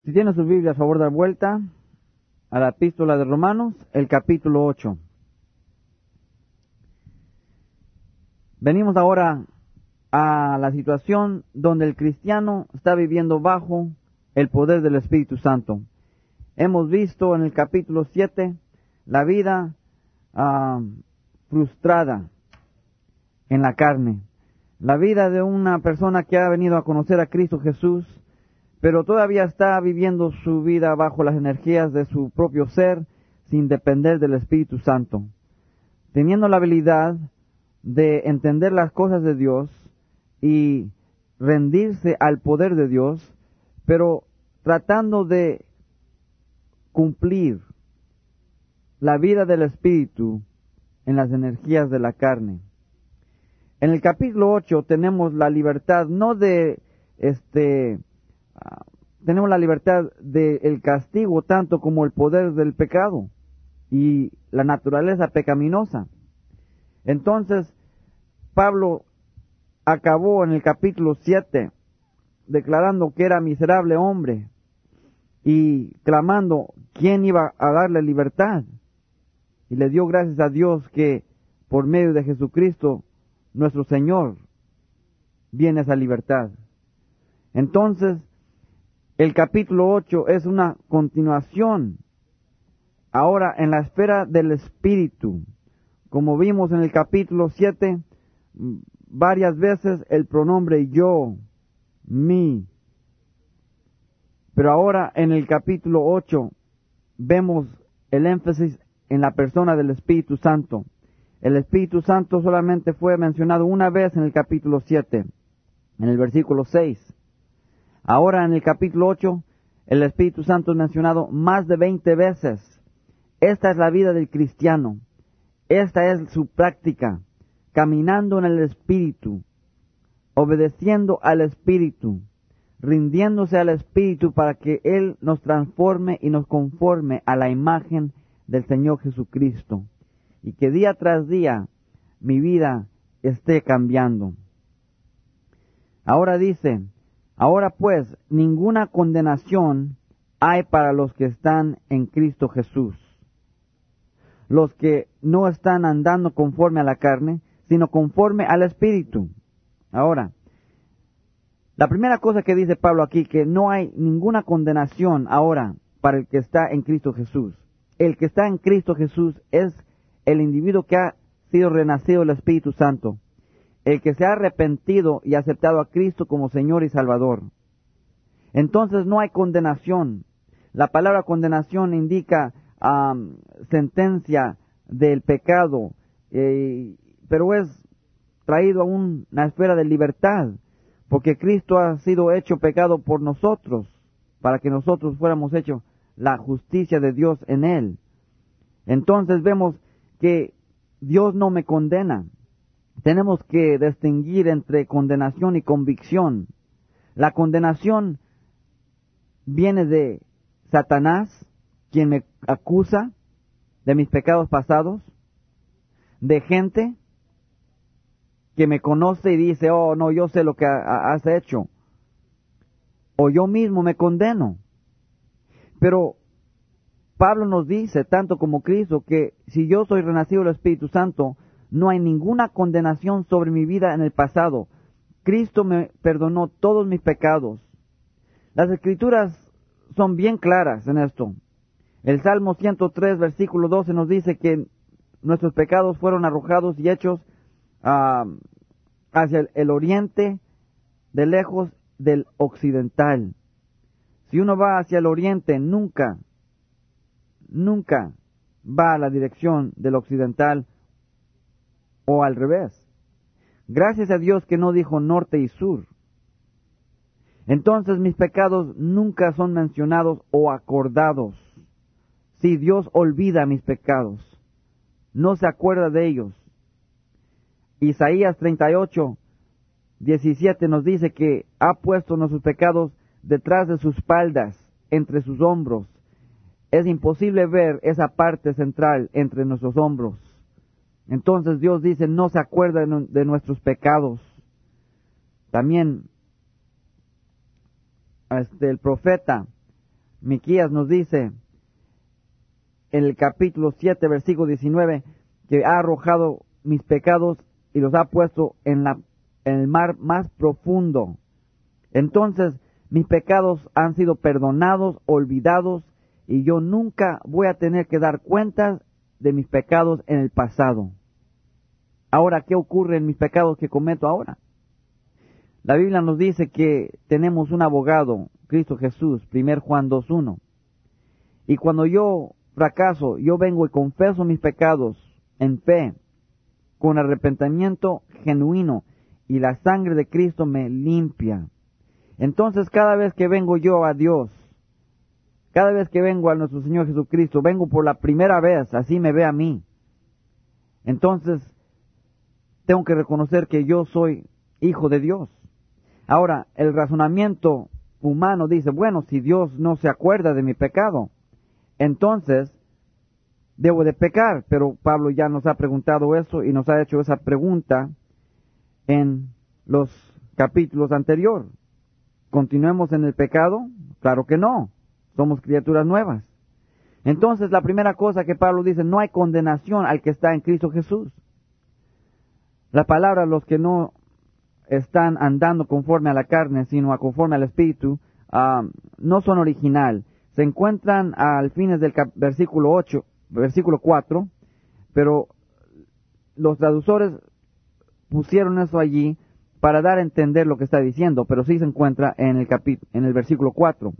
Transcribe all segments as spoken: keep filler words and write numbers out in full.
Si tiene su Biblia, a favor de dar vuelta a la epístola de Romanos, el capítulo ocho. Venimos ahora a la situación donde el cristiano está viviendo bajo el poder del Espíritu Santo. Hemos visto en el capítulo siete la vida uh, frustrada en la carne, la vida de una persona que ha venido a conocer a Cristo Jesús, pero todavía está viviendo su vida bajo las energías de su propio ser, sin depender del Espíritu Santo, teniendo la habilidad de entender las cosas de Dios y rendirse al poder de Dios, pero tratando de cumplir la vida del Espíritu en las energías de la carne. En el capítulo ocho tenemos la libertad, no de este... Uh, tenemos la libertad del castigo tanto como el poder del pecado y la naturaleza pecaminosa. Entonces, Pablo acabó en el capítulo siete declarando que era miserable hombre y clamando quién iba a darle libertad. Y le dio gracias a Dios que por medio de Jesucristo, nuestro Señor, viene esa libertad. Entonces, el capítulo ocho es una continuación, ahora en la esfera del Espíritu. Como vimos en el capítulo siete, varias veces el pronombre yo, mí. Pero ahora en el capítulo ocho vemos el énfasis en la persona del Espíritu Santo. El Espíritu Santo solamente fue mencionado una vez en el capítulo siete, en el versículo seis. Ahora en el capítulo ocho, el Espíritu Santo es mencionado más de veinte veces. Esta es la vida del cristiano. Esta es su práctica, caminando en el Espíritu, obedeciendo al Espíritu, rindiéndose al Espíritu para que Él nos transforme y nos conforme a la imagen del Señor Jesucristo. Y que día tras día mi vida esté cambiando. Ahora dice, ahora pues, ninguna condenación hay para los que están en Cristo Jesús. Los que no están andando conforme a la carne, sino conforme al Espíritu. Ahora, la primera cosa que dice Pablo aquí, que no hay ninguna condenación ahora para el que está en Cristo Jesús. El que está en Cristo Jesús es el individuo que ha sido renacido del Espíritu Santo. El que se ha arrepentido y aceptado a Cristo como Señor y Salvador. Entonces no hay condenación. La palabra condenación indica um, sentencia del pecado, eh, pero es traído a un, una esfera de libertad, porque Cristo ha sido hecho pecado por nosotros, para que nosotros fuéramos hechos la justicia de Dios en Él. Entonces vemos que Dios no me condena. Tenemos que distinguir entre condenación y convicción. La condenación viene de Satanás, quien me acusa de mis pecados pasados, de gente que me conoce y dice, oh, no, yo sé lo que has hecho, o yo mismo me condeno. Pero Pablo nos dice, tanto como Cristo, que si yo soy renacido del Espíritu Santo, no hay ninguna condenación sobre mi vida en el pasado. Cristo me perdonó todos mis pecados. Las Escrituras son bien claras en esto. El Salmo ciento tres, versículo doce nos dice que nuestros pecados fueron arrojados y hechos uh, hacia el, el oriente, de lejos del occidental. Si uno va hacia el oriente, nunca, nunca va a la dirección del occidental, o al revés. Gracias a Dios que no dijo norte y sur. Entonces mis pecados nunca son mencionados o acordados. Si Dios olvida mis pecados, no se acuerda de ellos. Isaías treinta y ocho, diecisiete nos dice que ha puesto nuestros pecados detrás de sus espaldas, entre sus hombros. Es imposible ver esa parte central entre nuestros hombros. Entonces Dios dice, no se acuerda de nuestros pecados. También este, el profeta Miqueas nos dice en el capítulo siete, versículo diecinueve, que ha arrojado mis pecados y los ha puesto en, la, en el mar más profundo. Entonces, mis pecados han sido perdonados, olvidados, y yo nunca voy a tener que dar cuentas de mis pecados en el pasado. Ahora, ¿qué ocurre en mis pecados que cometo ahora? La Biblia nos dice que tenemos un abogado, Cristo Jesús, primero Juan dos uno. Y cuando yo fracaso, yo vengo y confieso mis pecados en fe, con arrepentimiento genuino, y la sangre de Cristo me limpia. Entonces, cada vez que vengo yo a Dios, cada vez que vengo a nuestro Señor Jesucristo, vengo por la primera vez, así me ve a mí. Entonces, tengo que reconocer que yo soy hijo de Dios. Ahora, el razonamiento humano dice, bueno, si Dios no se acuerda de mi pecado, entonces debo de pecar. Pero Pablo ya nos ha preguntado eso y nos ha hecho esa pregunta en los capítulos anteriores. ¿Continuemos en el pecado? Claro que no. Somos criaturas nuevas. Entonces, la primera cosa que Pablo dice, no hay condenación al que está en Cristo Jesús. La palabra, los que no están andando conforme a la carne, sino a conforme al Espíritu, uh, no son original. Se encuentran al fines del cap- versículo ocho, versículo cuatro, pero los traductores pusieron eso allí para dar a entender lo que está diciendo, pero sí se encuentra en el capítulo, en el versículo cuatro.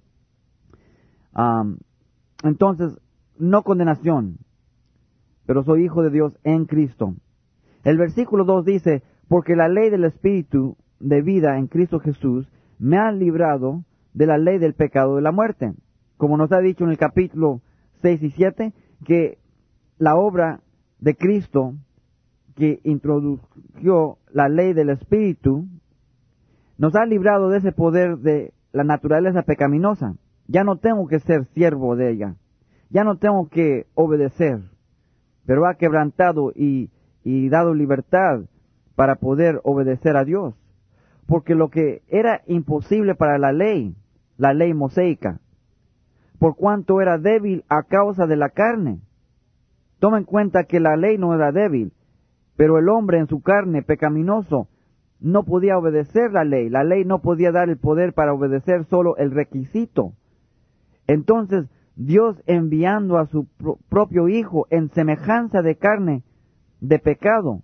Um, entonces, no condenación, pero soy hijo de Dios en Cristo. El versículo dos dice, porque la ley del Espíritu de vida en Cristo Jesús me ha librado de la ley del pecado de la muerte. Como nos ha dicho en el capítulo seis y siete, que la obra de Cristo que introdujo la ley del Espíritu nos ha librado de ese poder de la naturaleza pecaminosa. Ya no tengo que ser siervo de ella, ya no tengo que obedecer, pero ha quebrantado y, y dado libertad para poder obedecer a Dios. Porque lo que era imposible para la ley, la ley mosaica, por cuanto era débil a causa de la carne. Toma en cuenta que la ley no era débil, pero el hombre en su carne pecaminoso no podía obedecer la ley. La ley no podía dar el poder para obedecer, solo el requisito. Entonces, Dios enviando a su pro- propio Hijo en semejanza de carne, de pecado,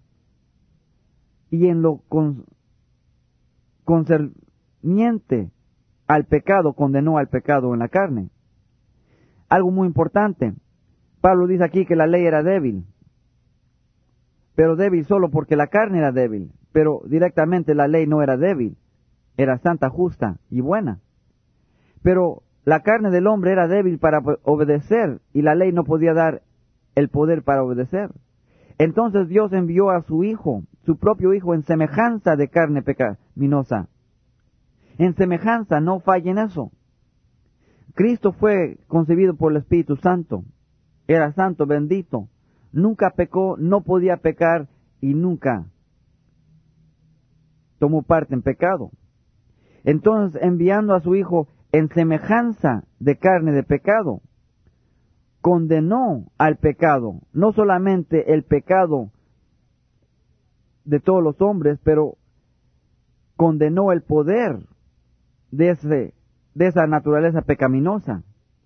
y en lo con, concerniente al pecado, condenó al pecado en la carne. Algo muy importante, Pablo dice aquí que la ley era débil, pero débil solo porque la carne era débil, pero directamente la ley no era débil, era santa, justa y buena. Pero la carne del hombre era débil para obedecer y la ley no podía dar el poder para obedecer. Entonces Dios envió a su Hijo, su propio Hijo, en semejanza de carne pecaminosa. En semejanza, no fallen eso. Cristo fue concebido por el Espíritu Santo. Era santo, bendito. Nunca pecó, no podía pecar y nunca tomó parte en pecado. Entonces, enviando a su Hijo en semejanza de carne de pecado, condenó al pecado, no solamente el pecado de todos los hombres, pero condenó el poder de, ese, de esa naturaleza pecaminosa.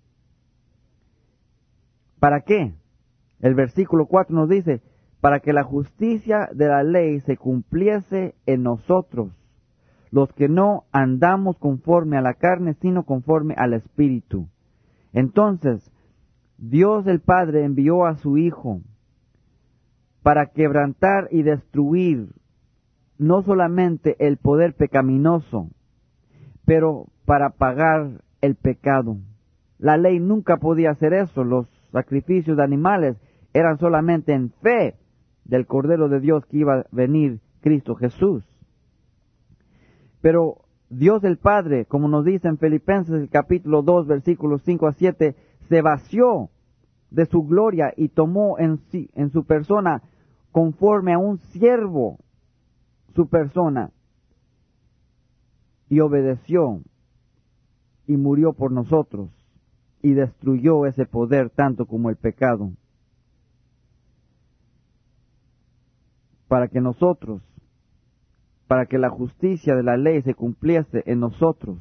¿Para qué? El versículo cuatro nos dice, para que la justicia de la ley se cumpliese en nosotros, los que no andamos conforme a la carne, sino conforme al Espíritu. Entonces, Dios el Padre envió a su Hijo para quebrantar y destruir no solamente el poder pecaminoso, pero para pagar el pecado. La ley nunca podía hacer eso. Los sacrificios de animales eran solamente en fe del Cordero de Dios que iba a venir Cristo Jesús. Pero Dios el Padre, como nos dice en Filipenses el capítulo dos, versículos cinco a siete, se vació de su gloria y tomó en, sí, en su persona conforme a un siervo su persona y obedeció y murió por nosotros. y destruyó ese poder tanto como el pecado, para que nosotros, para que la justicia de la ley se cumpliese en nosotros.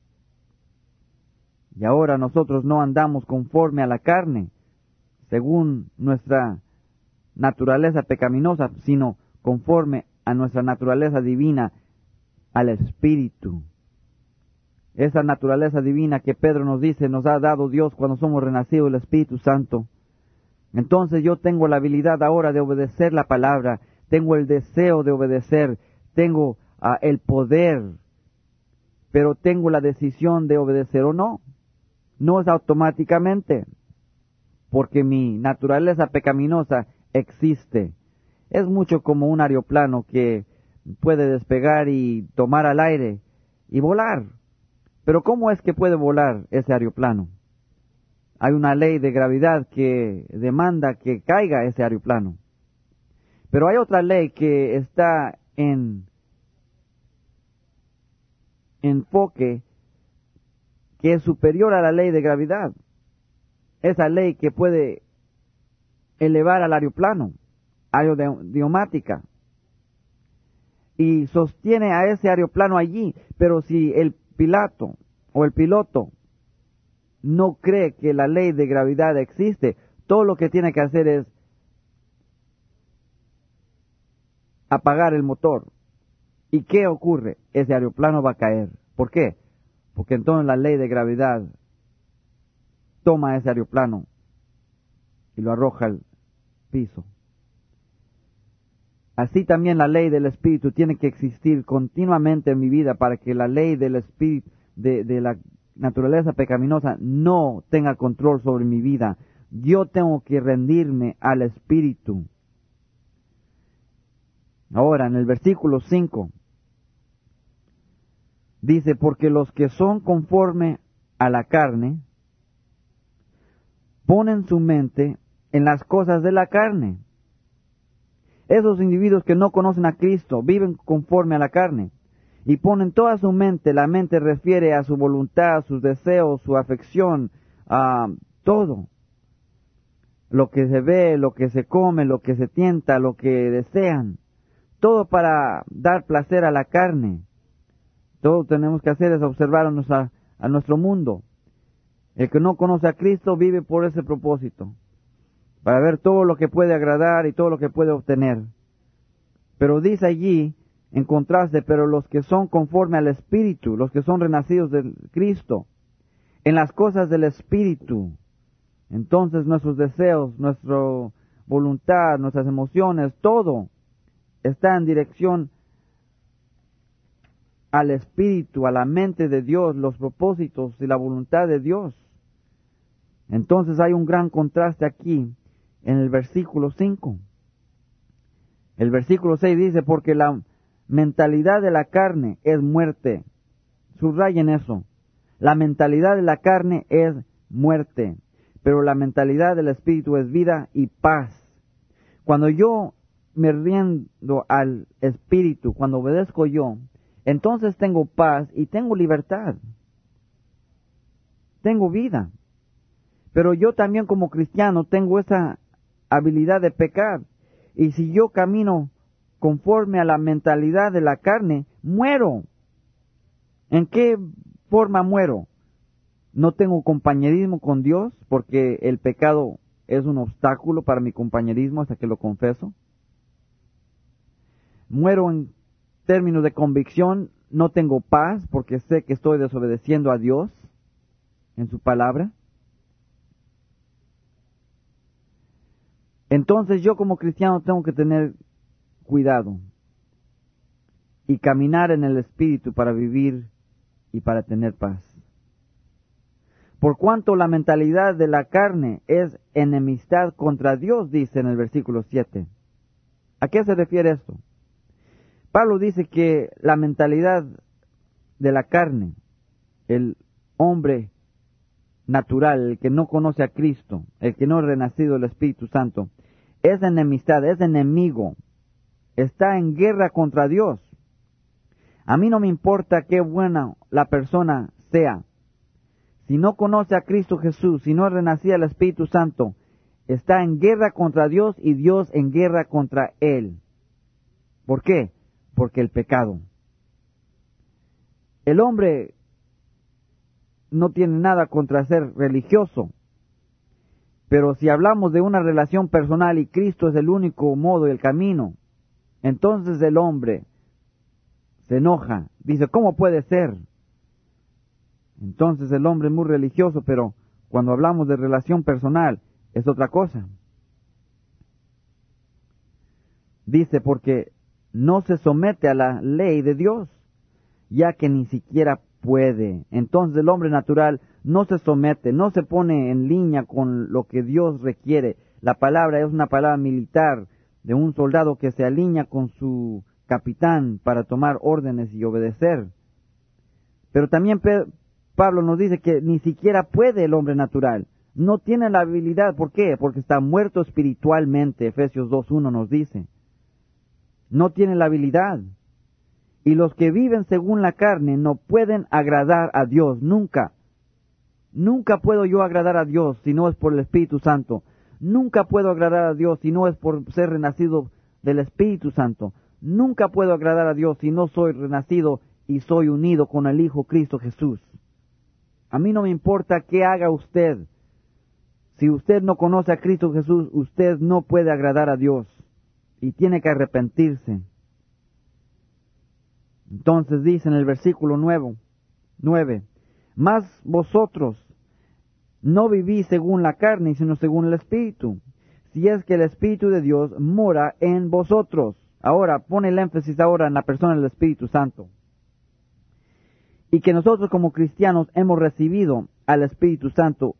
Y ahora nosotros no andamos conforme a la carne, según nuestra naturaleza pecaminosa, sino conforme a nuestra naturaleza divina, al Espíritu. Esa naturaleza divina que Pedro nos dice nos ha dado Dios cuando somos renacidos del Espíritu Santo. Entonces yo tengo la habilidad ahora de obedecer la palabra, tengo el deseo de obedecer, tengo uh, el poder, pero tengo la decisión de obedecer o no. No es automáticamente, porque mi naturaleza pecaminosa existe. Es mucho como un aeroplano que puede despegar y tomar al aire y volar. Pero ¿cómo es que puede volar ese aeroplano? Hay una ley de gravedad que demanda que caiga ese aeroplano. Pero hay otra ley que está en enfoque que es superior a la ley de gravedad. Esa ley que puede elevar al aeroplano, aerodinámica, y sostiene a ese aeroplano allí. Pero si el piloto o el piloto no cree que la ley de gravedad existe, todo lo que tiene que hacer es apagar el motor. ¿Y qué ocurre? Ese aeroplano va a caer. ¿Por qué? Porque entonces la ley de gravedad toma ese aeroplano y lo arroja al piso. Así también la ley del Espíritu tiene que existir continuamente en mi vida para que la ley del Espíritu, de, de la naturaleza pecaminosa, no tenga control sobre mi vida. Yo tengo que rendirme al Espíritu. Ahora, en el versículo cinco, dice, porque los que son conforme a la carne, ponen su mente en las cosas de la carne. Esos individuos que no conocen a Cristo viven conforme a la carne y ponen toda su mente. La mente refiere a su voluntad, sus deseos, su afección, a todo. Lo que se ve, lo que se come, lo que se tienta, lo que desean. Todo para dar placer a la carne. Todo tenemos que hacer es observar a, nuestra, a nuestro mundo. El que no conoce a Cristo vive por ese propósito, para ver todo lo que puede agradar y todo lo que puede obtener. Pero dice allí, en contraste, pero los que son conforme al Espíritu, los que son renacidos de Cristo, en las cosas del Espíritu, entonces nuestros deseos, nuestra voluntad, nuestras emociones, todo está en dirección al Espíritu, a la mente de Dios, los propósitos y la voluntad de Dios. Entonces hay un gran contraste aquí en el versículo cinco. El versículo seis dice, porque la mentalidad de la carne es muerte. Subrayen eso. La mentalidad de la carne es muerte, pero la mentalidad del Espíritu es vida y paz. Cuando yo me rindo al Espíritu, cuando obedezco yo, entonces tengo paz y tengo libertad. Tengo vida. Pero yo también como cristiano tengo esa habilidad de pecar. Y si yo camino conforme a la mentalidad de la carne, muero. ¿En qué forma muero? No tengo compañerismo con Dios porque el pecado es un obstáculo para mi compañerismo hasta que lo confeso. Muero en términos de convicción, no tengo paz porque sé que estoy desobedeciendo a Dios en su palabra. Entonces yo como cristiano tengo que tener cuidado y caminar en el Espíritu para vivir y para tener paz. Por cuanto la mentalidad de la carne es enemistad contra Dios, dice en el versículo siete. ¿A qué se refiere esto? Pablo dice que la mentalidad de la carne, el hombre natural, el que no conoce a Cristo, el que no ha renacido del Espíritu Santo, es enemistad, es enemigo, está en guerra contra Dios. A mí no me importa qué buena la persona sea. si no conoce a Cristo Jesús, si no es renacida el Espíritu Santo, está en guerra contra Dios y Dios en guerra contra él. ¿Por qué? Porque el pecado. El hombre no tiene nada contra ser religioso, pero si hablamos de una relación personal y Cristo es el único modo y el camino, entonces el hombre se enoja, dice, ¿cómo puede ser? Entonces el hombre es muy religioso, pero cuando hablamos de relación personal es otra cosa. Dice, porque no se somete a la ley de Dios, ya que ni siquiera puede. Entonces el hombre natural no se somete, no se pone en línea con lo que Dios requiere. La palabra es una palabra militar de un soldado que se alinea con su capitán para tomar órdenes y obedecer. Pero también Pablo nos dice que ni siquiera puede el hombre natural. No tiene la habilidad. ¿Por qué? Porque está muerto espiritualmente. Efesios dos uno nos dice. No tiene la habilidad. Y los que viven según la carne no pueden agradar a Dios, nunca. Nunca puedo yo agradar a Dios si no es por el Espíritu Santo. Nunca puedo agradar a Dios si no es por ser renacido del Espíritu Santo. Nunca puedo agradar a Dios si no soy renacido y soy unido con el Hijo Cristo Jesús. A mí no me importa qué haga usted. Si usted no conoce a Cristo Jesús, usted no puede agradar a Dios y tiene que arrepentirse. Entonces dice en el versículo nueve, mas vosotros no vivís según la carne, sino según el Espíritu, si es que el Espíritu de Dios mora en vosotros. Ahora, pone el énfasis ahora en la persona del Espíritu Santo. Y que nosotros como cristianos hemos recibido al Espíritu Santo.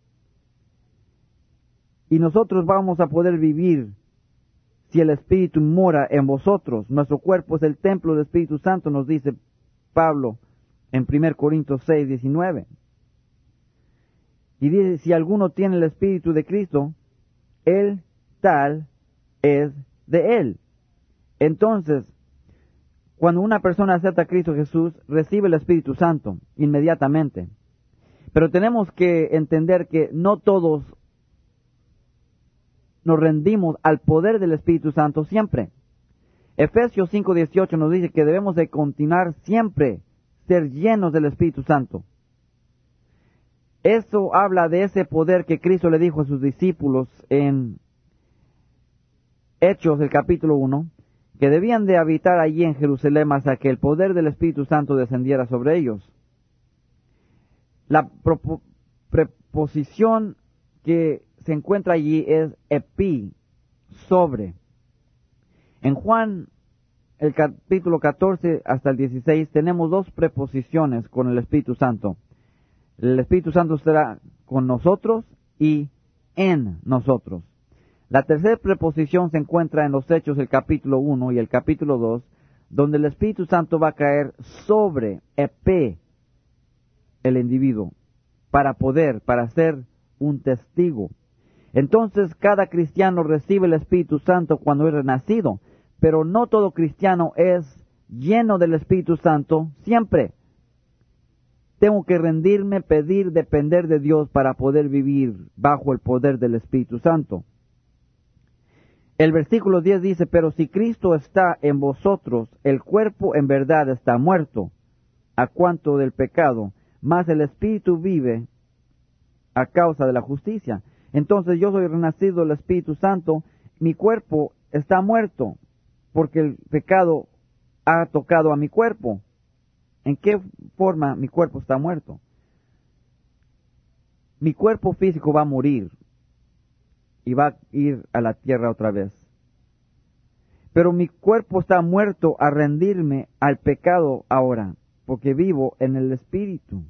Y nosotros vamos a poder vivir si el Espíritu mora en vosotros. Nuestro cuerpo es el templo del Espíritu Santo, nos dice Pablo en primera Corintios seis, diecinueve. Y dice, si alguno tiene el Espíritu de Cristo, él tal es de él. Entonces, cuando una persona acepta a Cristo Jesús, recibe el Espíritu Santo inmediatamente. Pero tenemos que entender que no todos nos rendimos al poder del Espíritu Santo siempre. Efesios cinco dieciocho nos dice que debemos de continuar siempre ser llenos del Espíritu Santo. Eso habla de ese poder que Cristo le dijo a sus discípulos en Hechos, el capítulo uno, que debían de habitar allí en Jerusalén hasta que el poder del Espíritu Santo descendiera sobre ellos. La preposición que se encuentra allí es epi, sobre. En Juan, el capítulo catorce hasta el dieciséis, tenemos dos preposiciones con el Espíritu Santo. El Espíritu Santo será con nosotros y en nosotros. La tercera preposición se encuentra en los Hechos, el capítulo uno y el capítulo dos, donde el Espíritu Santo va a caer sobre, epe, el individuo, para poder, para ser un testigo. Entonces, cada cristiano recibe el Espíritu Santo cuando es renacido, pero no todo cristiano es lleno del Espíritu Santo siempre. Tengo que rendirme, pedir, depender de Dios para poder vivir bajo el poder del Espíritu Santo. El versículo diez dice, pero si Cristo está en vosotros, el cuerpo en verdad está muerto a cuanto del pecado, mas el Espíritu vive a causa de la justicia. Entonces yo soy renacido del Espíritu Santo, mi cuerpo está muerto porque el pecado ha tocado a mi cuerpo. ¿En qué forma mi cuerpo está muerto? Mi cuerpo físico va a morir y va a ir a la tierra otra vez. Pero mi cuerpo está muerto a rendirme al pecado ahora, porque vivo en el Espíritu.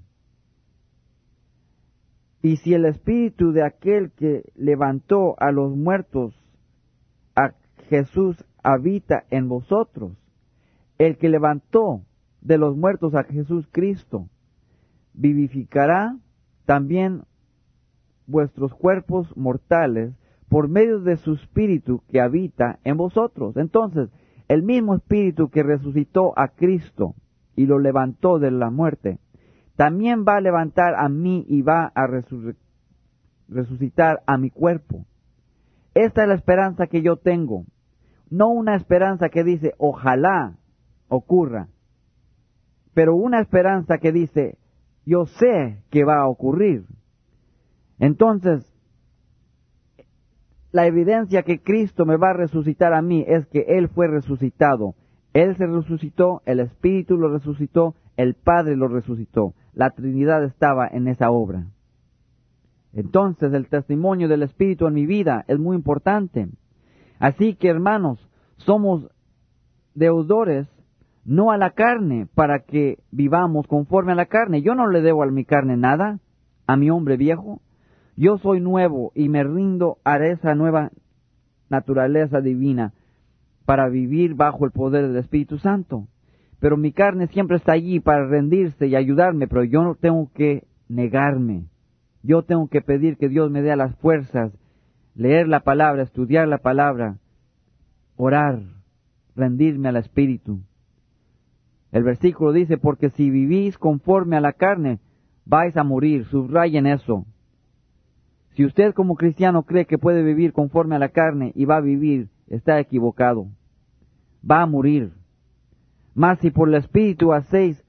Y si el Espíritu de aquel que levantó a los muertos a Jesús habita en vosotros, el que levantó de los muertos a Jesús Cristo, vivificará también vuestros cuerpos mortales por medio de su Espíritu que habita en vosotros. Entonces, el mismo Espíritu que resucitó a Cristo y lo levantó de la muerte, también va a levantar a mí y va a resu- resucitar a mi cuerpo. Esta es la esperanza que yo tengo. No una esperanza que dice, ojalá ocurra, pero una esperanza que dice, yo sé que va a ocurrir. Entonces, la evidencia que Cristo me va a resucitar a mí es que Él fue resucitado. Él se resucitó, el Espíritu lo resucitó, el Padre lo resucitó. La Trinidad estaba en esa obra. Entonces, el testimonio del Espíritu en mi vida es muy importante. Así que, hermanos, somos deudores no a la carne, para que vivamos conforme a la carne. Yo no le debo a mi carne nada, a mi hombre viejo. Yo soy nuevo y me rindo a esa nueva naturaleza divina para vivir bajo el poder del Espíritu Santo. Pero mi carne siempre está allí para rendirse y ayudarme, pero yo no tengo que negarme. Yo tengo que pedir que Dios me dé las fuerzas, leer la palabra, estudiar la palabra, orar, rendirme al Espíritu. El versículo dice, porque si vivís conforme a la carne, vais a morir. Subrayen eso. Si usted como cristiano cree que puede vivir conforme a la carne y va a vivir, está equivocado. Va a morir. Mas si por el Espíritu hacéis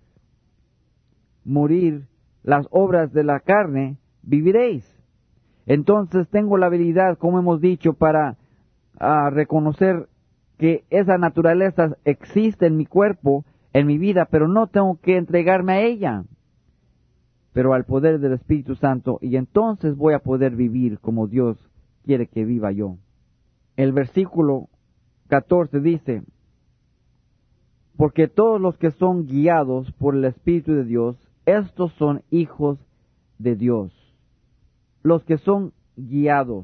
morir las obras de la carne, viviréis. Entonces tengo la habilidad, como hemos dicho, para uh, reconocer que esa naturaleza existe en mi cuerpo, en mi vida, pero no tengo que entregarme a ella, pero al poder del Espíritu Santo, y entonces voy a poder vivir como Dios quiere que viva yo. El versículo catorce dice, porque todos los que son guiados por el Espíritu de Dios, estos son hijos de Dios. Los que son guiados.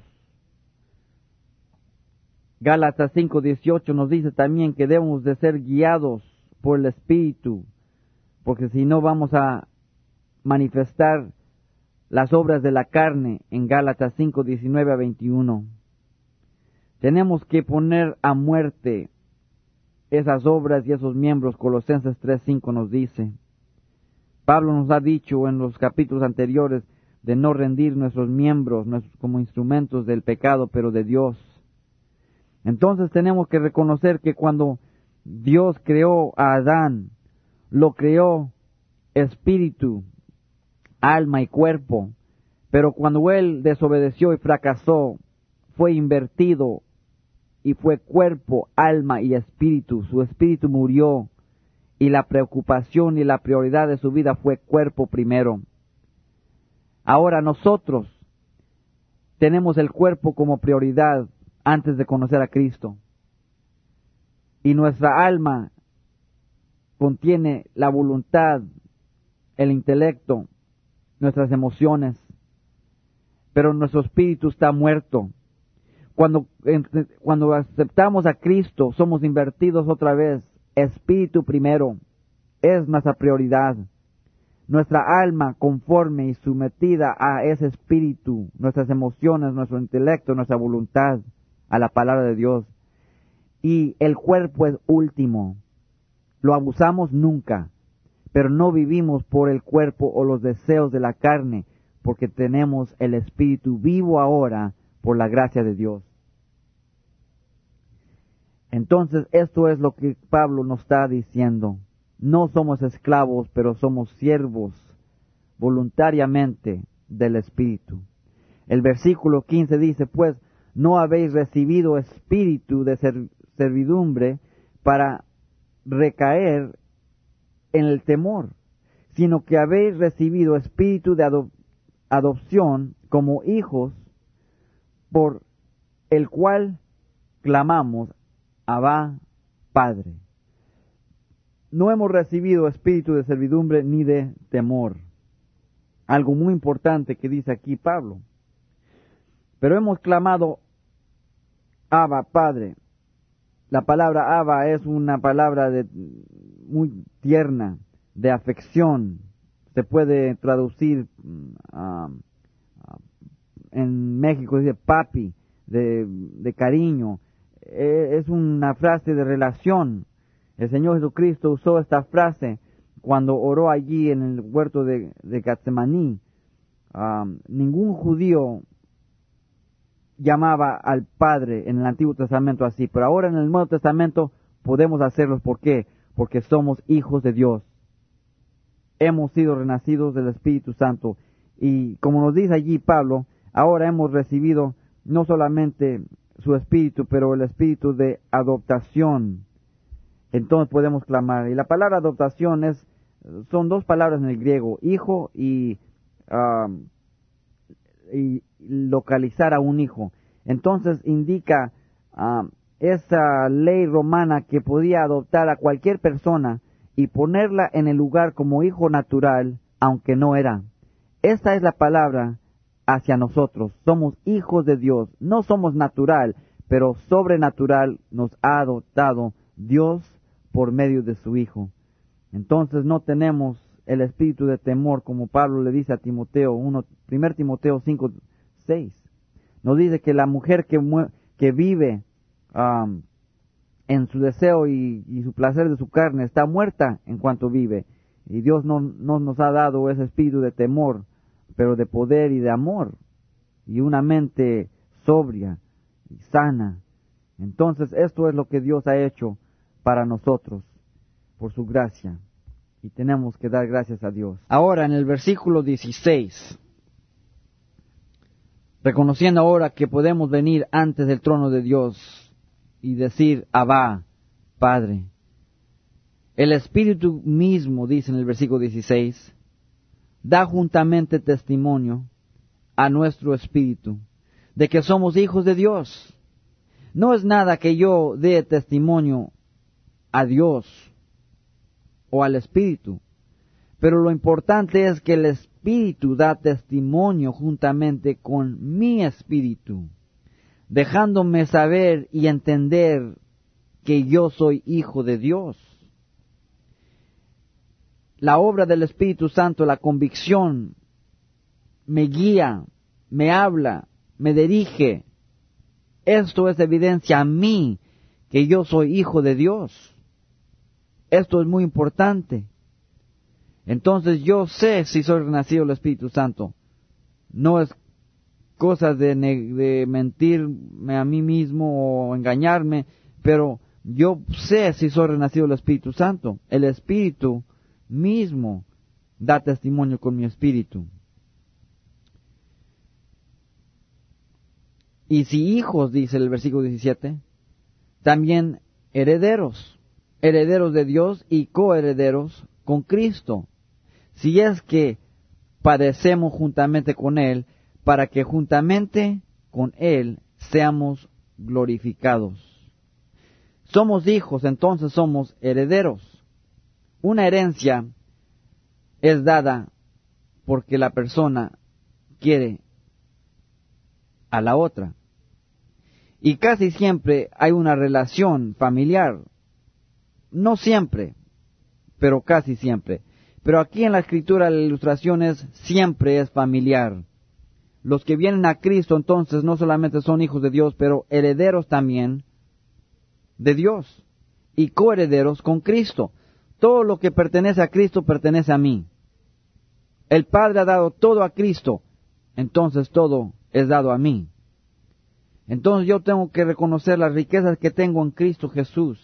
Gálatas cinco dieciocho nos dice también que debemos de ser guiados por el Espíritu, porque si no vamos a manifestar las obras de la carne en Gálatas cinco diecinueve a veintiuno. Tenemos que poner a muerte esas obras y esos miembros. Colosenses tres cinco nos dice. Pablo nos ha dicho en los capítulos anteriores de no rendir nuestros miembros nuestros, como instrumentos del pecado, pero de Dios. Entonces tenemos que reconocer que cuando Dios creó a Adán, lo creó espíritu, alma y cuerpo, pero cuando él desobedeció y fracasó, fue invertido y fue cuerpo, alma y espíritu. Su espíritu murió y la preocupación y la prioridad de su vida fue cuerpo primero. Ahora nosotros tenemos el cuerpo como prioridad antes de conocer a Cristo. Y nuestra alma contiene la voluntad, el intelecto, nuestras emociones, pero nuestro espíritu está muerto. Cuando, cuando aceptamos a Cristo, somos invertidos otra vez. Espíritu primero es nuestra prioridad. Nuestra alma conforme y sometida a ese espíritu, nuestras emociones, nuestro intelecto, nuestra voluntad, a la palabra de Dios. Y el cuerpo es último. Lo abusamos nunca, pero no vivimos por el cuerpo o los deseos de la carne, porque tenemos el espíritu vivo ahora por la gracia de Dios. Entonces, esto es lo que Pablo nos está diciendo. No somos esclavos, pero somos siervos voluntariamente del Espíritu. El versículo quince dice, pues, no habéis recibido espíritu de ser- servidumbre para recaer en el temor, sino que habéis recibido espíritu de ado- adopción como hijos, por el cual clamamos, Abba, Padre. No hemos recibido espíritu de servidumbre ni de temor. Algo muy importante que dice aquí Pablo. Pero hemos clamado, Abba, Padre. La palabra Abba es una palabra de, muy tierna, de afección. Se puede traducir uh, en México, dice papi, de, de cariño. Eh, es una frase de relación. El Señor Jesucristo usó esta frase cuando oró allí en el huerto de, de Getsemaní, um, ningún judío llamaba al Padre en el Antiguo Testamento así, pero ahora en el Nuevo Testamento podemos hacerlo. ¿Por qué? Porque somos hijos de Dios. Hemos sido renacidos del Espíritu Santo. Y como nos dice allí Pablo, ahora hemos recibido no solamente su Espíritu, pero el Espíritu de adoptación. Entonces podemos clamar. Y la palabra adoptación es, son dos palabras en el griego, hijo y, uh, y localizar a un hijo. Entonces indica uh, esa ley romana que podía adoptar a cualquier persona y ponerla en el lugar como hijo natural, aunque no era. Esta es la palabra hacia nosotros. Somos hijos de Dios. No somos natural, pero sobrenatural nos ha adoptado Dios por medio de su Hijo. Entonces no tenemos el espíritu de temor, como Pablo le dice a Timoteo, uno, primero Timoteo cinco, seis. Nos dice que la mujer que, que vive um, en su deseo y, y su placer de su carne está muerta en cuanto vive. Y Dios no, no nos ha dado ese espíritu de temor, pero de poder y de amor, y una mente sobria y sana. Entonces esto es lo que Dios ha hecho para nosotros, por su gracia, y tenemos que dar gracias a Dios. Ahora en el versículo dieciséis, reconociendo ahora que podemos venir antes del trono de Dios y decir, Abba, Padre, el Espíritu mismo, dice en el versículo dieciséis, da juntamente testimonio a nuestro espíritu de que somos hijos de Dios. No es nada que yo dé testimonio a Dios o al Espíritu, pero lo importante es que el Espíritu da testimonio juntamente con mi espíritu, dejándome saber y entender que yo soy hijo de Dios. La obra del Espíritu Santo, la convicción, me guía, me habla, me dirige. Esto es evidencia a mí que yo soy hijo de Dios. Esto es muy importante. Entonces yo sé si soy renacido del Espíritu Santo. No es cosa de, de mentirme a mí mismo o engañarme, pero yo sé si soy renacido del Espíritu Santo. El Espíritu mismo da testimonio con mi espíritu. Y si hijos, dice el versículo diecisiete, también herederos, herederos de Dios y coherederos con Cristo, si es que padecemos juntamente con Él, para que juntamente con Él seamos glorificados. Somos hijos, entonces somos herederos. Una herencia es dada porque la persona quiere a la otra. Y casi siempre hay una relación familiar. No siempre, pero casi siempre. Pero aquí en la Escritura la ilustración es siempre es familiar. Los que vienen a Cristo entonces no solamente son hijos de Dios, pero herederos también de Dios y coherederos con Cristo. Todo lo que pertenece a Cristo pertenece a mí. El Padre ha dado todo a Cristo, entonces todo es dado a mí. Entonces yo tengo que reconocer las riquezas que tengo en Cristo Jesús.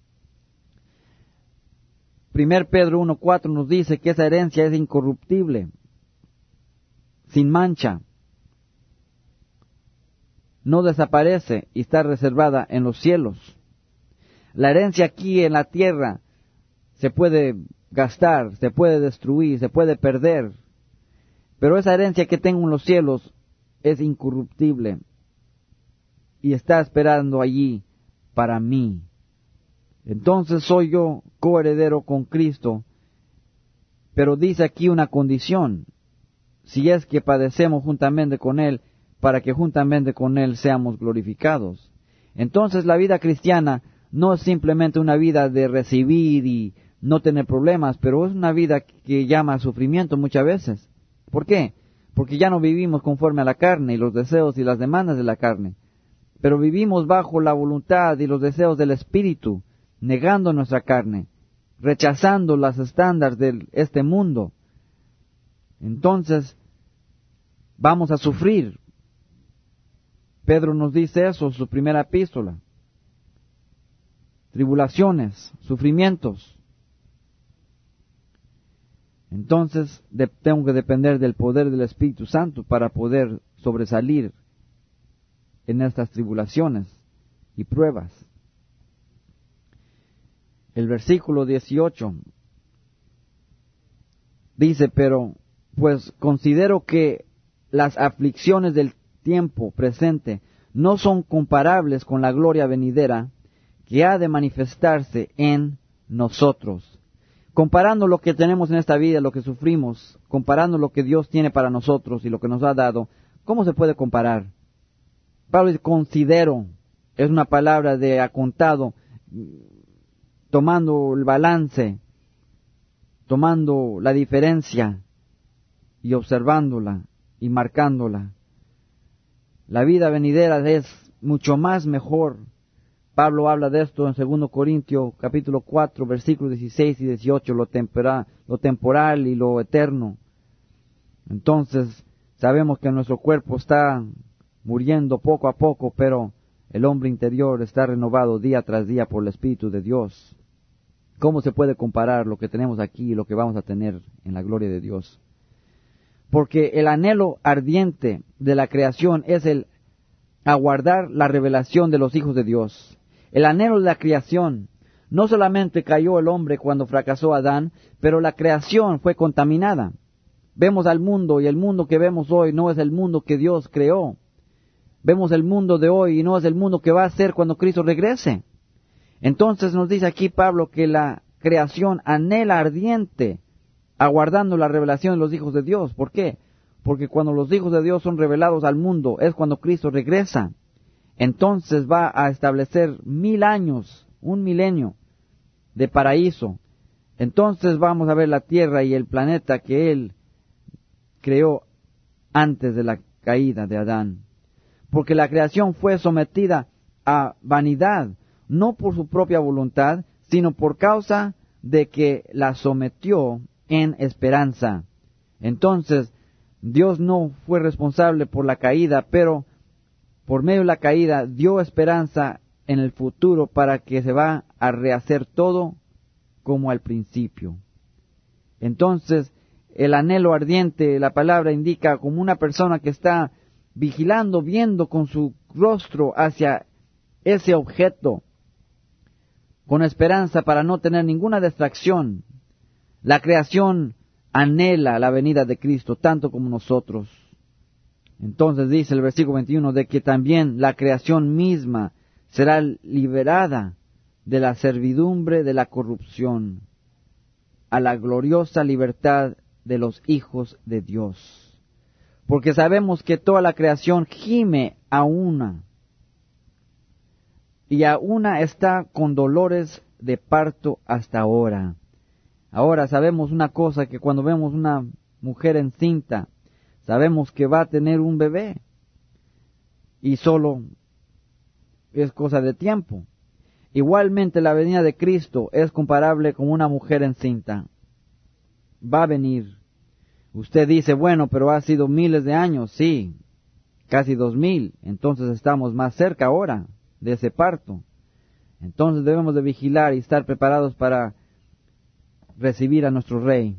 Primero Pedro uno cuatro nos dice que esa herencia es incorruptible, sin mancha, no desaparece y está reservada en los cielos. La herencia aquí en la tierra se puede gastar, se puede destruir, se puede perder, pero esa herencia que tengo en los cielos es incorruptible y está esperando allí para mí. Entonces soy yo coheredero con Cristo, pero dice aquí una condición, si es que padecemos juntamente con Él, para que juntamente con Él seamos glorificados. Entonces la vida cristiana no es simplemente una vida de recibir y no tener problemas, pero es una vida que llama a sufrimiento muchas veces. ¿Por qué? Porque ya no vivimos conforme a la carne y los deseos y las demandas de la carne, pero vivimos bajo la voluntad y los deseos del Espíritu, negando nuestra carne, rechazando los estándares de este mundo, entonces vamos a sufrir. Pedro nos dice eso en su primera epístola. Tribulaciones, sufrimientos. Entonces de, tengo que depender del poder del Espíritu Santo para poder sobresalir en estas tribulaciones y pruebas. El versículo dieciocho dice, pero pues considero que las aflicciones del tiempo presente no son comparables con la gloria venidera que ha de manifestarse en nosotros. Comparando lo que tenemos en esta vida, lo que sufrimos, comparando lo que Dios tiene para nosotros y lo que nos ha dado, ¿cómo se puede comparar? Pablo dice, considero, es una palabra de acontado, tomando el balance, tomando la diferencia y observándola y marcándola. La vida venidera es mucho más mejor. Pablo habla de esto en segundo Corintios capítulo cuatro, versículos dieciséis y dieciocho, lo temporal, lo temporal y lo eterno. Entonces, sabemos que nuestro cuerpo está muriendo poco a poco, pero el hombre interior está renovado día tras día por el Espíritu de Dios. ¿Cómo se puede comparar lo que tenemos aquí y lo que vamos a tener en la gloria de Dios? Porque el anhelo ardiente de la creación es el aguardar la revelación de los hijos de Dios. El anhelo de la creación, no solamente cayó el hombre cuando fracasó Adán, pero la creación fue contaminada. Vemos al mundo y el mundo que vemos hoy no es el mundo que Dios creó. Vemos el mundo de hoy y no es el mundo que va a ser cuando Cristo regrese. Entonces nos dice aquí Pablo que la creación anhela ardiente, aguardando la revelación de los hijos de Dios. ¿Por qué? Porque cuando los hijos de Dios son revelados al mundo, es cuando Cristo regresa. Entonces va a establecer mil años, un milenio de paraíso. Entonces vamos a ver la tierra y el planeta que Él creó antes de la caída de Adán. Porque la creación fue sometida a vanidad, no por su propia voluntad, sino por causa de que la sometió en esperanza. Entonces, Dios no fue responsable por la caída, pero por medio de la caída dio esperanza en el futuro para que se va a rehacer todo como al principio. Entonces, el anhelo ardiente, la palabra indica como una persona que está vigilando, viendo con su rostro hacia ese objeto, con esperanza para no tener ninguna distracción. La creación anhela la venida de Cristo, tanto como nosotros. Entonces dice el versículo veintiuno, de que también la creación misma será liberada de la servidumbre de la corrupción, a la gloriosa libertad de los hijos de Dios. Porque sabemos que toda la creación gime a una, y a una está con dolores de parto hasta ahora. Ahora sabemos una cosa, que cuando vemos una mujer encinta, sabemos que va a tener un bebé, y solo es cosa de tiempo. Igualmente la venida de Cristo es comparable con una mujer encinta. Va a venir. Usted dice, bueno, pero ha sido miles de años, sí, casi dos mil, entonces estamos más cerca ahora de ese parto. Entonces debemos de vigilar y estar preparados para recibir a nuestro Rey.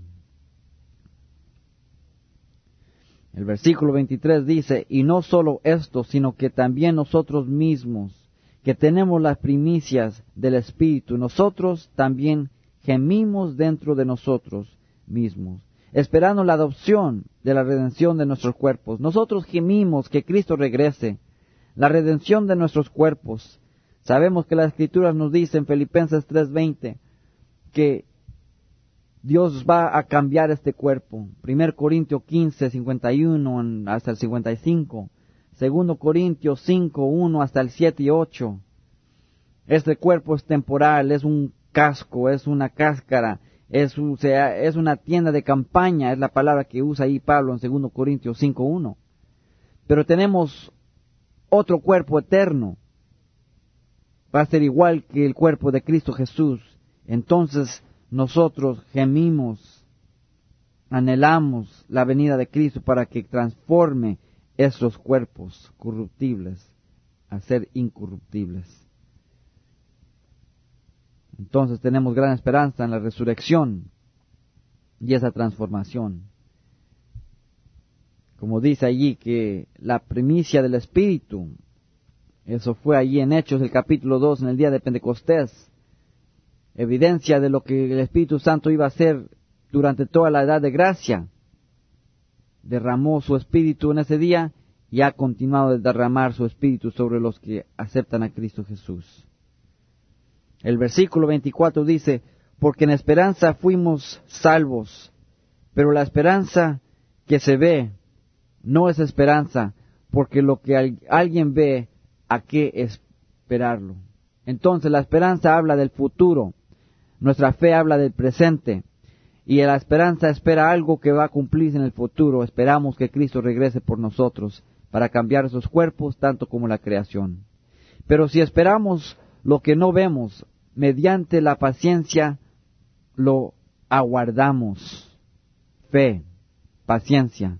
El versículo veintitrés dice, y no solo esto, sino que también nosotros mismos, que tenemos las primicias del Espíritu, nosotros también gemimos dentro de nosotros mismos, esperando la adopción de la redención de nuestros cuerpos. Nosotros gemimos que Cristo regrese, la redención de nuestros cuerpos. Sabemos que las Escrituras nos dicen en Filipenses tres veinte que Dios va a cambiar este cuerpo. Primero Corintios quince, cincuenta y uno hasta el cincuenta y cinco. Segundo Corintios cinco, uno hasta el siete y ocho. Este cuerpo es temporal, es un casco, es una cáscara, es, un, sea, es una tienda de campaña, es la palabra que usa ahí Pablo en Segundo Corintios cinco, uno. Pero tenemos otro cuerpo eterno. Va a ser igual que el cuerpo de Cristo Jesús. Entonces, nosotros gemimos, anhelamos la venida de Cristo para que transforme esos cuerpos corruptibles a ser incorruptibles. Entonces tenemos gran esperanza en la resurrección y esa transformación. Como dice allí que la primicia del Espíritu, eso fue allí en Hechos el capítulo dos, en el día de Pentecostés, evidencia de lo que el Espíritu Santo iba a hacer durante toda la edad de gracia. Derramó su Espíritu en ese día y ha continuado de derramar su Espíritu sobre los que aceptan a Cristo Jesús. El versículo veinticuatro dice, porque en esperanza fuimos salvos, pero la esperanza que se ve no es esperanza, porque lo que al- alguien ve, ¿a qué esperarlo? Entonces la esperanza habla del futuro, nuestra fe habla del presente, y la esperanza espera algo que va a cumplirse en el futuro. Esperamos que Cristo regrese por nosotros para cambiar esos cuerpos, tanto como la creación. Pero si esperamos lo que no vemos, mediante la paciencia lo aguardamos. Fe, paciencia.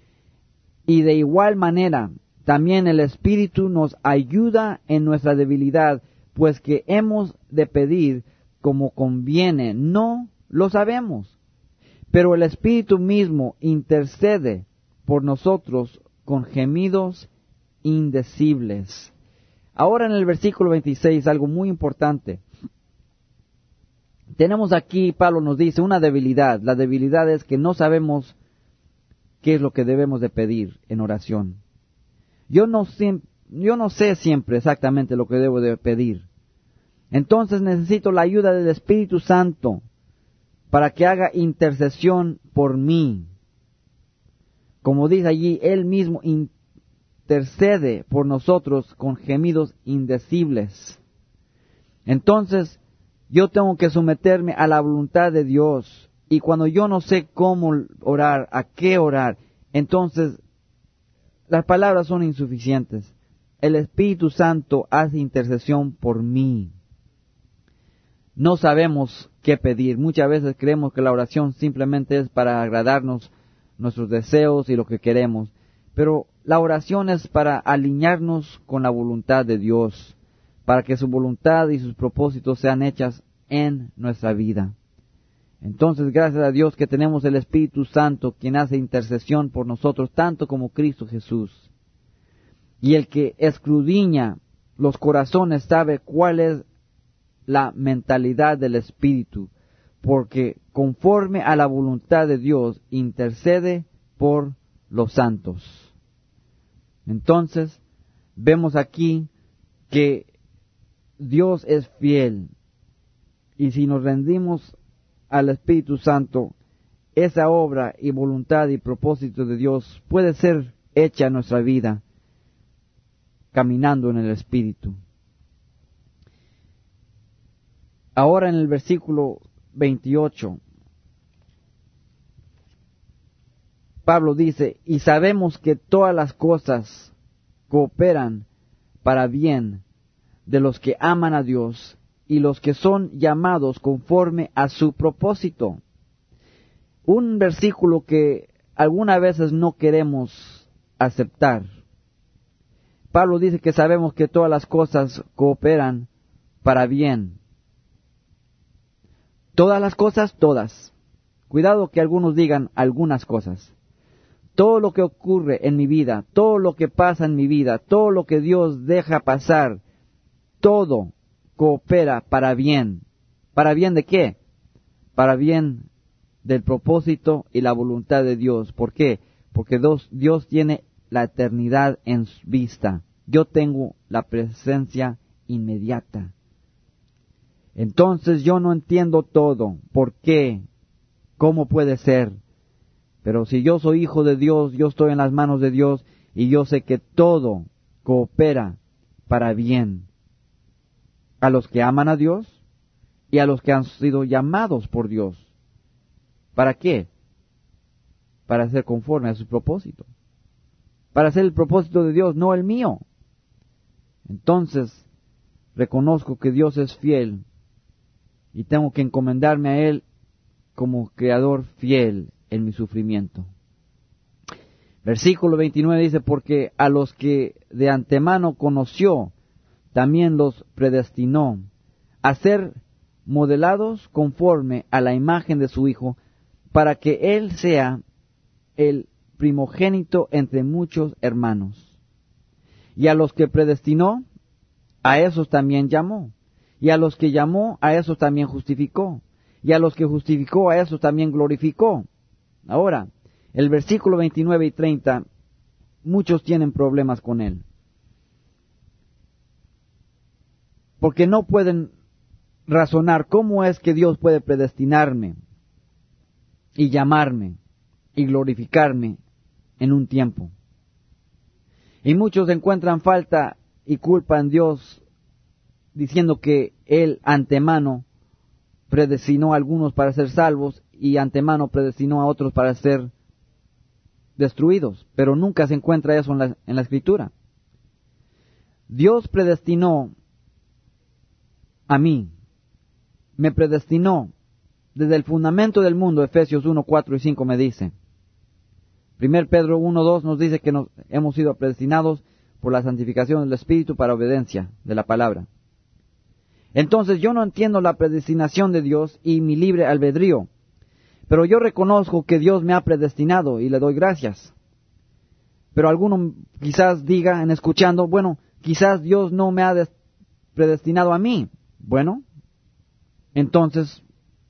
Y de igual manera, también el Espíritu nos ayuda en nuestra debilidad, pues que hemos de pedir como conviene, no lo sabemos. Pero el Espíritu mismo intercede por nosotros con gemidos indecibles. Ahora en el versículo veintiséis, algo muy importante. Tenemos aquí, Pablo nos dice, una debilidad. La debilidad es que no sabemos qué es lo que debemos de pedir en oración. Yo no, yo no sé siempre exactamente lo que debo de pedir. Entonces necesito la ayuda del Espíritu Santo para que haga intercesión por mí. Como dice allí, Él mismo intercede por nosotros con gemidos indecibles. Entonces, yo tengo que someterme a la voluntad de Dios. Y cuando yo no sé cómo orar, a qué orar, entonces las palabras son insuficientes. El Espíritu Santo hace intercesión por mí. No sabemos qué pedir. Muchas veces creemos que la oración simplemente es para agradarnos nuestros deseos y lo que queremos. Pero la oración es para alinearnos con la voluntad de Dios, para que su voluntad y sus propósitos sean hechas en nuestra vida. Entonces, gracias a Dios que tenemos el Espíritu Santo, quien hace intercesión por nosotros, tanto como Cristo Jesús. Y el que escudriña los corazones sabe cuál es la mentalidad del Espíritu, porque conforme a la voluntad de Dios intercede por los santos. Entonces, vemos aquí que Dios es fiel, y si nos rendimos al Espíritu Santo, esa obra y voluntad y propósito de Dios puede ser hecha en nuestra vida, caminando en el Espíritu. Ahora en el versículo veintiocho, Pablo dice, y sabemos que todas las cosas cooperan para bien de los que aman a Dios y los que son llamados conforme a su propósito. Un versículo que algunas veces no queremos aceptar. Pablo dice que sabemos que todas las cosas cooperan para bien. Todas las cosas, todas. Cuidado que algunos digan algunas cosas. Todo lo que ocurre en mi vida, todo lo que pasa en mi vida, todo lo que Dios deja pasar, todo coopera para bien. ¿Para bien de qué? Para bien del propósito y la voluntad de Dios. ¿Por qué? Porque Dios, Dios tiene la eternidad en vista. Yo tengo la presencia inmediata. Entonces yo no entiendo todo. ¿Por qué? ¿Cómo puede ser? Pero si yo soy hijo de Dios, yo estoy en las manos de Dios y yo sé que todo coopera para bien a los que aman a Dios y a los que han sido llamados por Dios. ¿Para qué? Para ser conforme a su propósito. Para hacer el propósito de Dios, no el mío. Entonces, reconozco que Dios es fiel y tengo que encomendarme a Él como Creador fiel en mi sufrimiento. Versículo veintinueve dice, porque a los que de antemano conoció, también los predestinó a ser modelados conforme a la imagen de su Hijo, para que Él sea el primogénito entre muchos hermanos. Y a los que predestinó, a esos también llamó. Y a los que llamó, a esos también justificó. Y a los que justificó, a esos también glorificó. Ahora, el versículo veintinueve y treinta, muchos tienen problemas con él. Porque no pueden razonar cómo es que Dios puede predestinarme y llamarme y glorificarme en un tiempo. Y muchos encuentran falta y culpa en Dios diciendo que Él antemano predestinó a algunos para ser salvos y antemano predestinó a otros para ser destruidos, pero nunca se encuentra eso en la, en la Escritura. Dios predestinó a mí, me predestinó desde el fundamento del mundo. Efesios uno, cuatro y cinco me dice. Primero Pedro uno, dos nos dice que nos hemos sido predestinados por la santificación del Espíritu para obediencia de la palabra. Entonces yo no entiendo la predestinación de Dios y mi libre albedrío, pero yo reconozco que Dios me ha predestinado y le doy gracias. Pero alguno quizás diga en escuchando, bueno, quizás Dios no me ha predestinado a mí. Bueno, entonces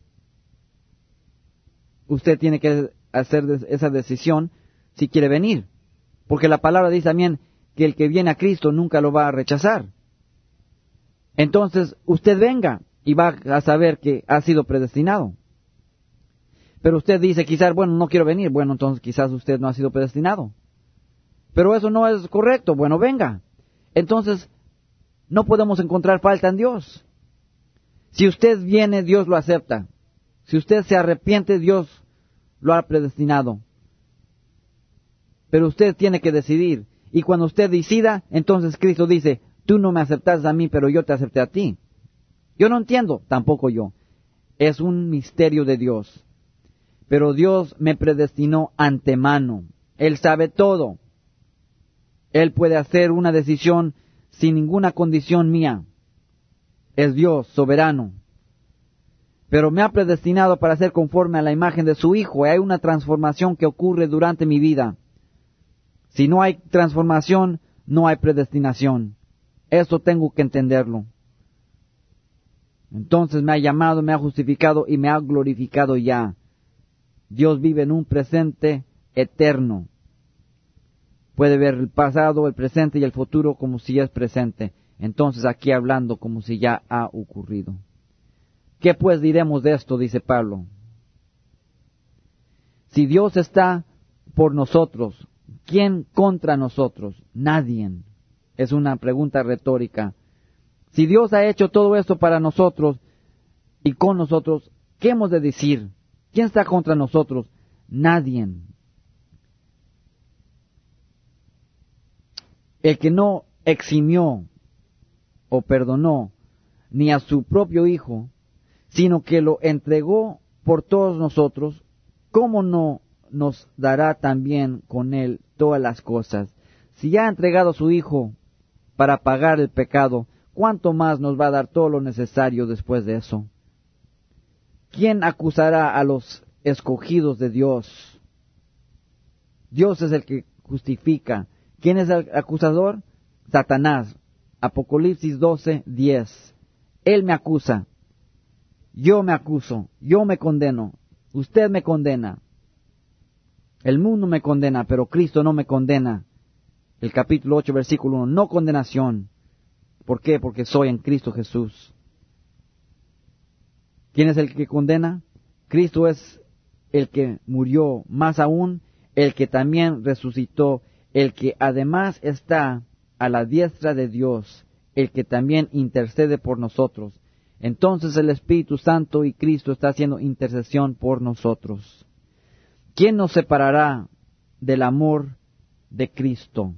usted tiene que hacer esa decisión si quiere venir, porque la palabra dice también que el que viene a Cristo nunca lo va a rechazar. Entonces usted venga y va a saber que ha sido predestinado. Pero usted dice quizás, bueno, no quiero venir. Bueno, entonces quizás usted no ha sido predestinado. Pero eso no es correcto. Bueno, venga. Entonces no podemos encontrar falta en Dios. Si usted viene, Dios lo acepta. Si usted se arrepiente, Dios lo ha predestinado. Pero usted tiene que decidir. Y cuando usted decida, entonces Cristo dice, tú no me aceptas a mí, pero yo te acepté a ti. Yo no entiendo, tampoco yo. Es un misterio de Dios. Pero Dios me predestinó antemano. Él sabe todo. Él puede hacer una decisión sin ninguna condición mía. Es Dios soberano. Pero me ha predestinado para ser conforme a la imagen de su Hijo. Y hay una transformación que ocurre durante mi vida. Si no hay transformación, no hay predestinación. Eso tengo que entenderlo. Entonces me ha llamado, me ha justificado y me ha glorificado ya. Dios vive en un presente eterno. Puede ver el pasado, el presente y el futuro como si es presente. Entonces aquí hablando como si ya ha ocurrido. ¿Qué pues diremos de esto? Dice Pablo. Si Dios está por nosotros, ¿quién contra nosotros? Nadie. Es una pregunta retórica. Si Dios ha hecho todo esto para nosotros y con nosotros, ¿qué hemos de decir? ¿Quién está contra nosotros? Nadie. El que no eximió o perdonó ni a su propio Hijo, sino que lo entregó por todos nosotros, ¿cómo no nos dará también con Él todas las cosas? Si ya ha entregado a su Hijo para pagar el pecado, ¿cuánto más nos va a dar todo lo necesario después de eso? ¿Quién acusará a los escogidos de Dios? Dios es el que justifica. ¿Quién es el acusador? Satanás. Apocalipsis doce, diez. Él me acusa. Yo me acuso. Yo me condeno. Usted me condena. El mundo me condena, pero Cristo no me condena. El capítulo ocho, versículo uno. No condenación. ¿Por qué? Porque soy en Cristo Jesús. ¿Quién es el que condena? Cristo es el que murió, más aún, el que también resucitó, el que además está a la diestra de Dios, el que también intercede por nosotros. Entonces el Espíritu Santo y Cristo está haciendo intercesión por nosotros. ¿Quién nos separará del amor de Cristo?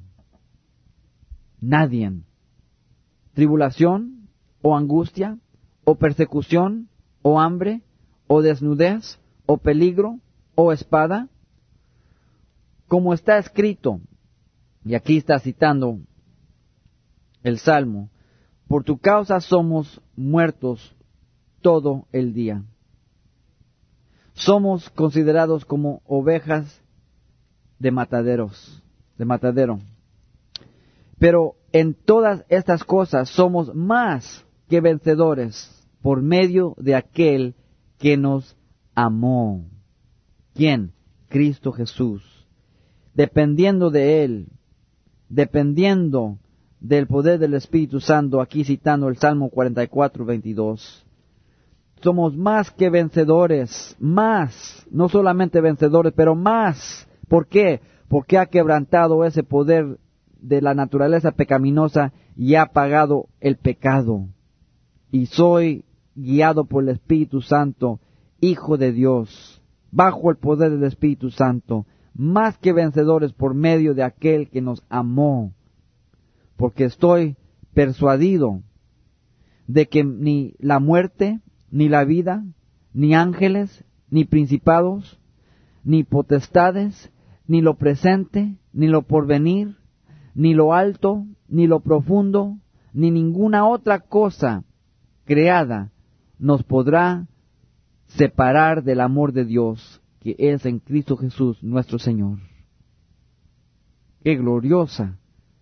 Nadie. ¿Tribulación o angustia o persecución o hambre, o desnudez, o peligro, o espada? Como está escrito, y aquí está citando el Salmo, por tu causa somos muertos todo el día. Somos considerados como ovejas de mataderos, de matadero. Pero en todas estas cosas somos más que vencedores por medio de aquel que nos amó. ¿Quién? Cristo Jesús. Dependiendo de Él, dependiendo del poder del Espíritu Santo, aquí citando el Salmo cuarenta y cuatro, veintidós. Somos más que vencedores, más, no solamente vencedores, pero más. ¿Por qué? Porque ha quebrantado ese poder de la naturaleza pecaminosa y ha pagado el pecado. Y soy guiado por el Espíritu Santo, Hijo de Dios, bajo el poder del Espíritu Santo, más que vencedores por medio de aquel que nos amó. Porque estoy persuadido de que ni la muerte, ni la vida, ni ángeles, ni principados, ni potestades, ni lo presente, ni lo porvenir, ni lo alto, ni lo profundo, ni ninguna otra cosa creada nos podrá separar del amor de Dios que es en Cristo Jesús nuestro Señor. ¡Qué gloriosa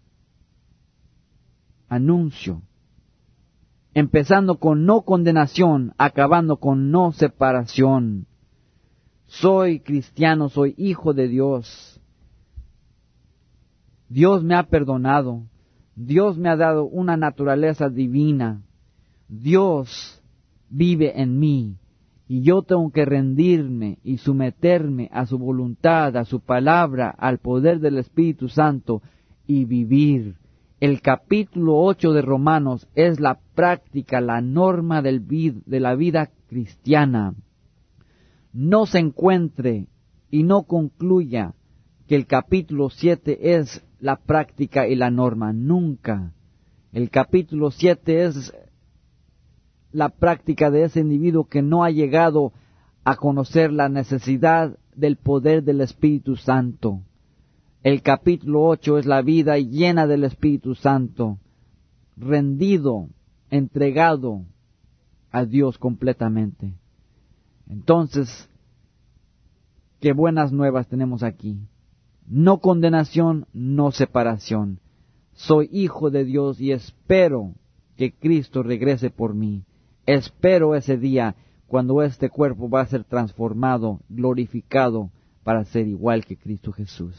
anuncio! Empezando con no condenación, acabando con no separación. Soy cristiano, soy hijo de Dios. Dios me ha perdonado. Dios me ha dado una naturaleza divina. Dios vive en mí. Y yo tengo que rendirme y someterme a su voluntad, a su palabra, al poder del Espíritu Santo y vivir. El capítulo ocho de Romanos es la práctica, la norma del vid, de la vida cristiana. No se encuentre y no concluya que el capítulo siete es la práctica y la norma. Nunca. El capítulo siete es la práctica de ese individuo que no ha llegado a conocer la necesidad del poder del Espíritu Santo. El capítulo ocho es la vida llena del Espíritu Santo, rendido, entregado a Dios completamente. Entonces, qué buenas nuevas tenemos aquí. No condenación, no separación. Soy hijo de Dios y espero que Cristo regrese por mí. Espero ese día cuando este cuerpo va a ser transformado, glorificado, para ser igual que Cristo Jesús.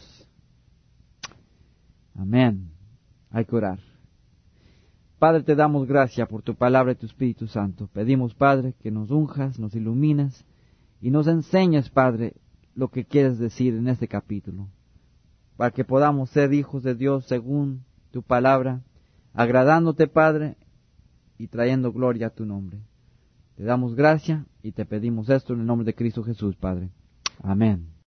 Amén. Hay que orar. Padre, te damos gracias por tu palabra y tu Espíritu Santo. Pedimos, Padre, que nos unjas, nos ilumines y nos enseñes, Padre, lo que quieres decir en este capítulo, para que podamos ser hijos de Dios según tu palabra, agradándote, Padre, y trayendo gloria a tu nombre. Te damos gracias y te pedimos esto en el nombre de Cristo Jesús, Padre. Amén.